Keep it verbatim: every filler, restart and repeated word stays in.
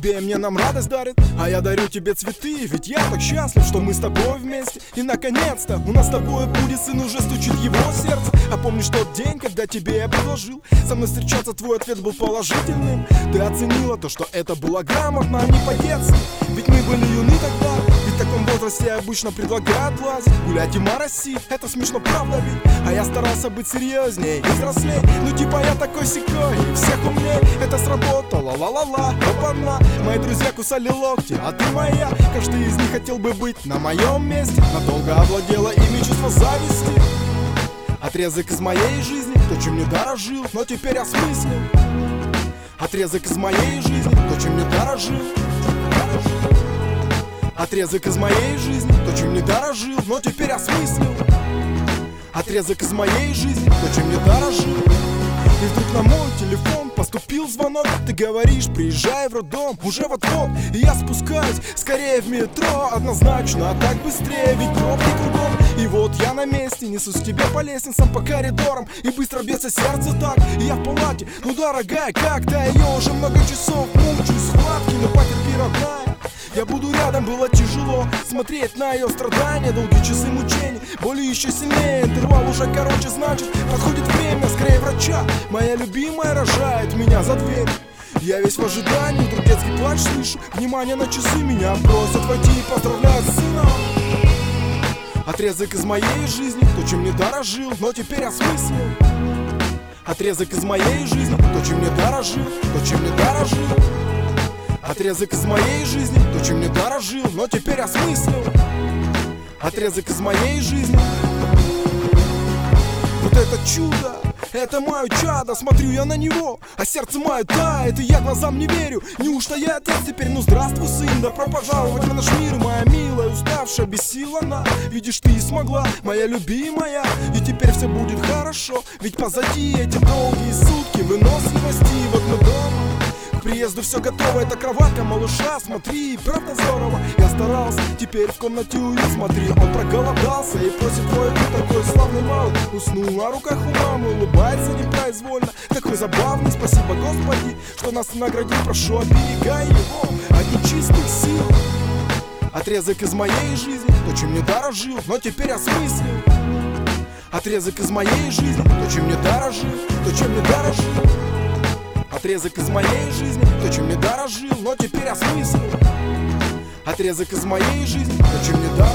тебе и мне нам радость дарит, а я дарю тебе цветы. Ведь я так счастлив, что мы с тобой вместе. И наконец-то у нас с тобой будет сын, уже стучит его сердце. А помнишь тот день, когда тебе я предложил со мной встречаться, твой ответ был положительным. Ты оценила то, что это было грамотно, а не по-детски. Ведь мы были юны тогда, ведь в таком возрасте обычно предлагают лазить, гулять и моросить. Это смешно, правда ведь? А я старался быть серьезнее и взрослей. Ну типа я такой сякой, и всех умней. Это сработало, ла-ла-ла, опа-на. Мои друзья кусали локти, а ты моя. Каждый из них хотел бы быть на моем месте. Надолго овладело ими чувство зависти. Отрезок из моей жизни, то, чем не дорожил, но теперь осмыслил. Отрезок из моей жизни, то, чем не дорожил. Отрезок из моей жизни, то, чем не дорожил, но теперь осмыслил. Отрезок из моей жизни, то, чем не дорожил. И вдруг на мой телефон поступил звонок. Ты говоришь, приезжай в роддом, уже вот-вот. И я спускаюсь скорее в метро. Однозначно, а так быстрее, ведь пробки кругом. И вот я на месте, несусь к тебе по лестницам, по коридорам. И быстро бьется сердце так, и я в палате. Ну дорогая, как-то ее уже много часов мучаюсь, схватки, но потерпи, родная. Я буду рядом, было тяжело смотреть на ее страдания, долгие часы мучений, боли еще сильнее, интервал уже короче, значит, подходит время, скорее врача. Моя любимая рожает меня за дверь. Я весь в ожидании, вдруг детский плач слышу. Внимание на часы, меня просят войти и поздравляют с сыном. Отрезок из моей жизни, то, чем не дорожил, но теперь осмыслил. Отрезок из моей жизни, то, чем не дорожил, то, чем не дорожил. Отрезок из моей жизни, то, чем не дорожил, но теперь осмыслил. Отрезок из моей жизни. Вот это чудо, это мое чадо. Смотрю я на него, а сердце мое тает. И я глазам не верю, неужто я отец теперь? Ну здравствуй, сын, добро пожаловать в наш мир. Моя милая, уставшая, без сил она. Видишь, ты и смогла, моя любимая. И теперь все будет хорошо, ведь позади эти долгие сутки выносливости. И вот мы дома, к приезду все готово, это кроватка малыша. Смотри, правда здорово, я старался. Теперь в комнате уют, смотри, он проголодался и просит твой уют. Такой славный малый, уснул на руках у мамы, улыбается непроизвольно, такой забавный. Спасибо, Господи, что нас наградил, прошу, оберегай его от нечистых сил. Отрезок из моей жизни, то, чем не дорожил, но теперь осмыслил. Отрезок из моей жизни, то, чем не дорожил, то, чем не дорожил. Отрезок из моей жизни, то, чем не дорожил, но теперь осмыслил. Отрезок из моей жизни, то, чем не дорожил.